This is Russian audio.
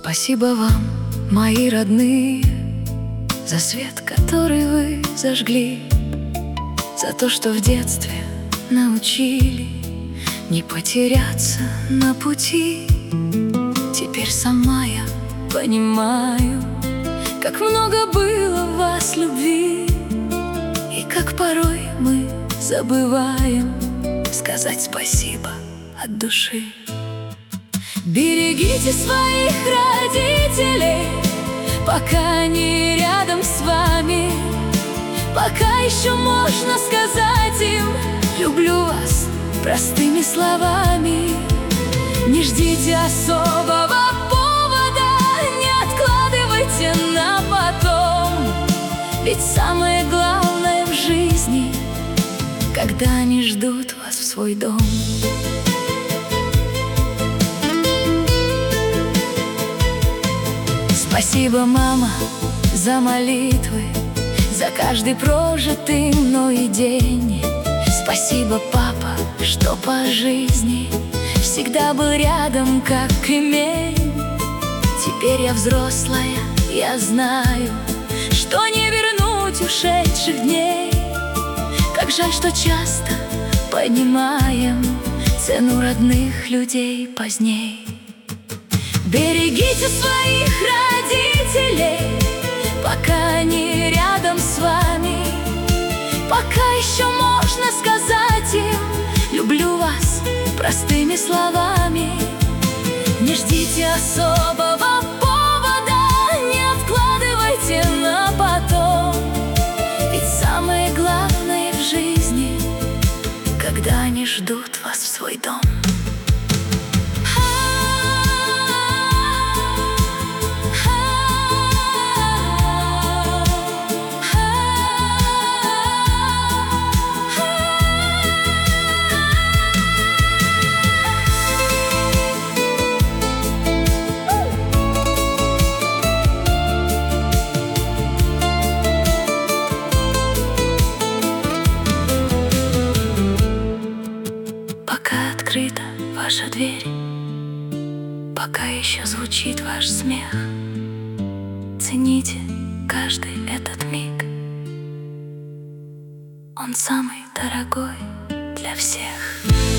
Спасибо вам, мои родные, за свет, который вы зажгли, за то, что в детстве научили не потеряться на пути. Теперь сама я понимаю, как много было в вас любви, и как порой мы забываем сказать спасибо от души. Берегите своих родителей, пока они рядом с вами, пока еще можно сказать им: люблю вас простыми словами. Не ждите особого повода, не откладывайте на потом, ведь самое главное в жизни, когда они ждут вас в свой дом. Спасибо, мама, за молитвы, за каждый прожитый мной день. Спасибо, папа, что по жизни всегда был рядом, как кремень. Теперь я взрослая, я знаю, что не вернуть ушедших дней. Как жаль, что часто понимаем цену родных людей поздней. Берегите своих родителей, пока они рядом с вами, пока еще можно сказать им: люблю вас простыми словами. Не ждите особого повода, не откладывайте на потом, ведь самое главное в жизни, когда они ждут вас в свой дом. Открыта ваша дверь, пока еще звучит ваш смех, цените каждый этот миг, он самый дорогой для всех.